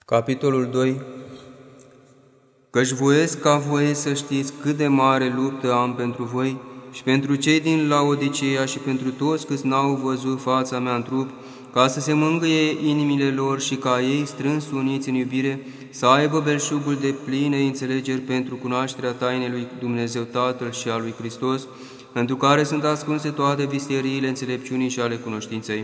Capitolul 2. Căci voiesc ca voi să știți cât de mare luptă am pentru voi și pentru cei din Laodiceea și pentru toți câți n-au văzut fața mea în trup, ca să se mângâie inimile lor și ca ei, strâns uniți în iubire, să aibă belșugul de pline înțelegeri pentru cunoașterea tainei lui Dumnezeu Tatăl și a lui Hristos, pentru care sunt ascunse toate visteriile înțelepciunii și ale cunoștinței.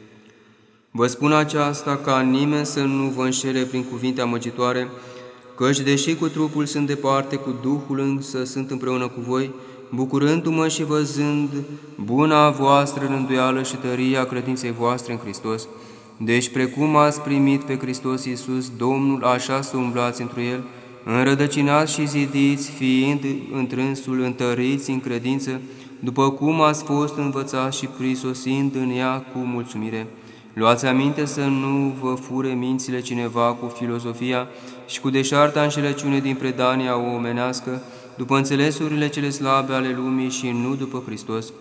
Vă spun aceasta ca nimeni să nu vă înșele prin cuvinte amăgitoare, căci deși cu trupul sunt departe, cu Duhul însă sunt împreună cu voi, bucurându-mă și văzând buna voastră rânduială și tăria credinței voastre în Hristos. Deci, precum ați primit pe Hristos Iisus, Domnul, așa să umblați întru El, înrădăcinați și zidiți, fiind întrânsul întăriți în credință, după cum ați fost învățați și prisosind în ea cu mulțumire. Luați aminte să nu vă fure mințile cineva cu filozofia și cu deșarta înșelăciune din predania omenească, după înțelesurile cele slabe ale lumii și nu după Hristos,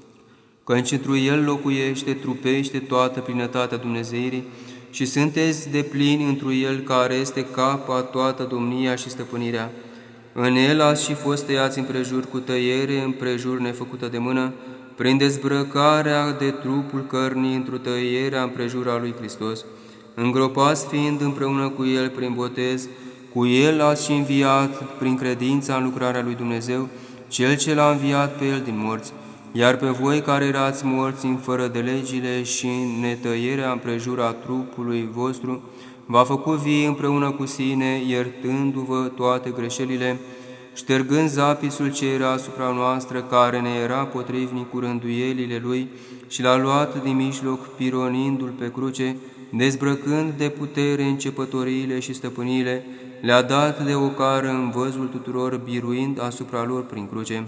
căci întru El locuiește, trupește toată plinătatea Dumnezeirii și sunteți deplini întru El, care este capa toată domnia și stăpânirea. În El ați și fost tăiați împrejur cu tăiere împrejur nefăcută de mână, prin dezbrăcarea de trupul cărnii într-o tăierea împrejur a lui Hristos, îngropați fiind împreună cu El prin botez, cu El ați și înviat prin credința în lucrarea lui Dumnezeu, Cel ce l-a înviat pe El din morți, iar pe voi care erați morți în fără de legile și în netăierea împrejur a trupului vostru, v-a făcut vii împreună cu sine, iertându-vă toate greșelile, ștergând zapisul ce era asupra noastră, care ne era potrivnic cu rânduielile Lui, și l-a luat din mijloc, pironindu-L pe cruce, dezbrăcând de putere începătoriile și stăpâniile, le-a dat de ocară în văzul tuturor, biruind asupra lor prin cruce.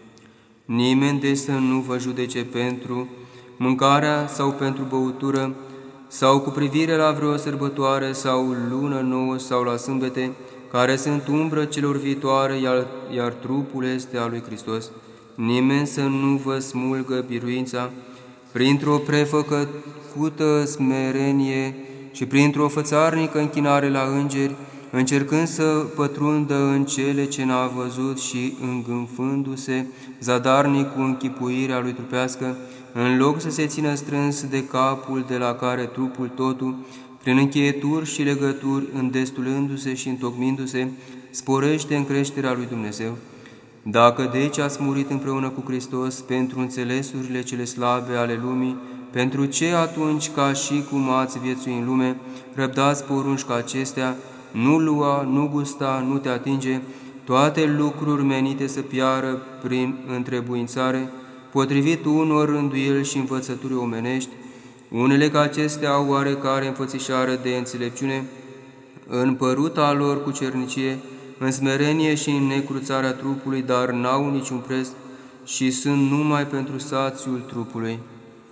Nimeni de să nu vă judece pentru mâncarea sau pentru băutură, sau cu privire la vreo sărbătoare sau lună nouă sau la sâmbete, care sunt umbră celor viitoare, iar trupul este al lui Hristos. Nimeni să nu vă smulgă biruința printr-o prefăcută smerenie și printr-o fățarnică închinare la îngeri, încercând să pătrundă în cele ce n-a văzut și îngânfându-se zadarnic cu închipuirea lui trupească, în loc să se țină strâns de capul de la care trupul totul, prin încheieturi și legături, îndestulându-se și întocmindu-se, sporește în creșterea lui Dumnezeu. Dacă deci ați murit împreună cu Hristos pentru înțelesurile cele slabe ale lumii, pentru ce atunci, ca și cum ați viețui în lume, răbdați porunci ca acestea, nu lua, nu gusta, nu te atinge, toate lucruri menite să piară prin întrebuințare, potrivit unor rânduieli și învățături omenești, unele ca acestea au oarecare înfățișare de înțelepciune, în păruta lor cu cernicie, în smerenie și în necruțarea trupului, dar n-au niciun preț și sunt numai pentru sațiul trupului.